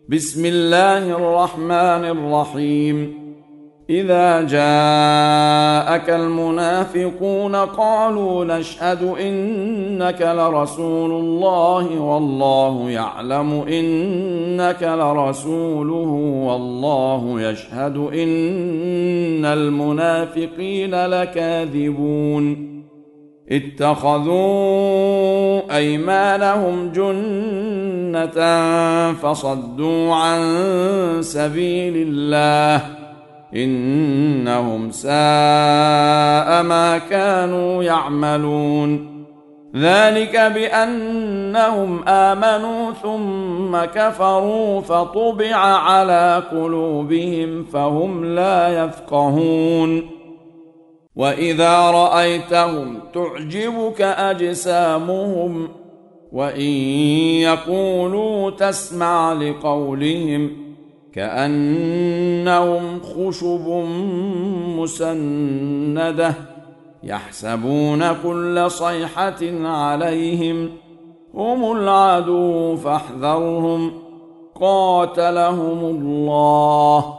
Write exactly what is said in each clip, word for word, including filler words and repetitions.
بسم الله الرحمن الرحيم. إذا جاءك المنافقون قالوا نشهد إنك لرسول الله والله يعلم إنك لرسوله والله يشهد إن المنافقين لكاذبون. اتخذوا أيمانهم جنة فصدوا عن سبيل الله إنهم ساء ما كانوا يعملون. ذلك بأنهم آمنوا ثم كفروا فطبع على قلوبهم فهم لا يفقهون. وإذا رأيتهم تعجبك أجسامهم وإن يقولوا تسمع لقولهم كأنهم خشب مسندة يحسبون كل صيحة عليهم هم العدو فاحذرهم قاتلهم الله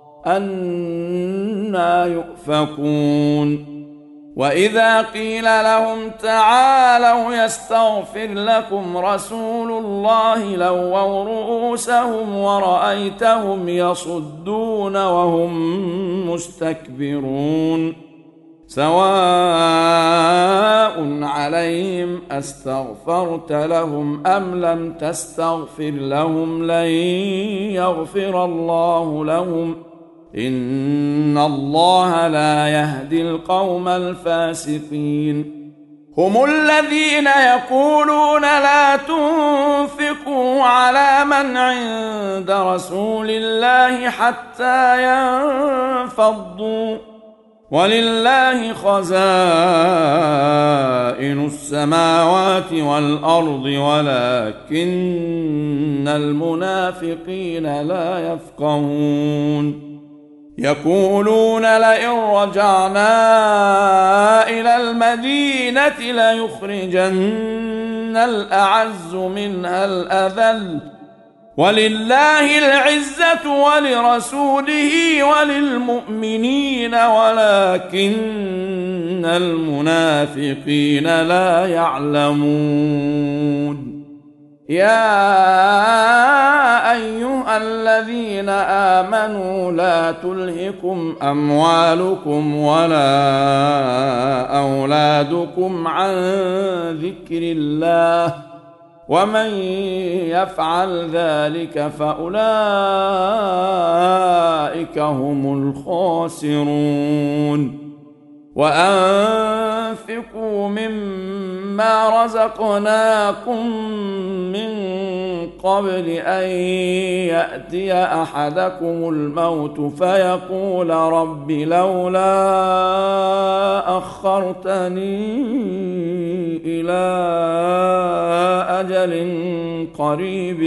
أنى يؤفكون. وإذا قيل لهم تعالوا يستغفر لكم رسول الله لووا رؤوسهم ورأيتهم يصدون وهم مستكبرون. سواء عليهم أستغفرت لهم أم لم تستغفر لهم لن يغفر الله لهم إن الله لا يهدي القوم الفاسقين. هم الذين يقولون لا تنفقوا على من عند رسول الله حتى ينفضوا ولله خزائن السماوات والأرض ولكن المنافقين لا يفقهون. يقولون لئن رجعنا إلى المدينة ليخرجن الأعز منها الأذل ولله العزة ولرسوله وللمؤمنين ولكن المنافقين لا يعلمون. يا أيها الذين آمنوا لا تلهكم أموالكم ولا أولادكم عن ذكر الله ومن يفعل ذلك فأولئك هم الخاسرون. وأنفقوا مما رزقناكم من قبل أن يأتي أحدكم الموت فيقول رب لولا أخرتني إلى أجل قريب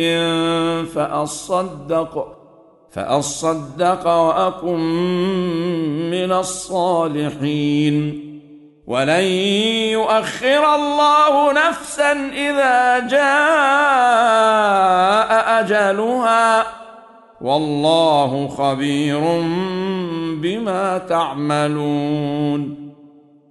فأصدق فأصدق وأكن من الصالحين ولن يؤخر الله نفسا إذا جاء أجلها والله خبير بما تعملون.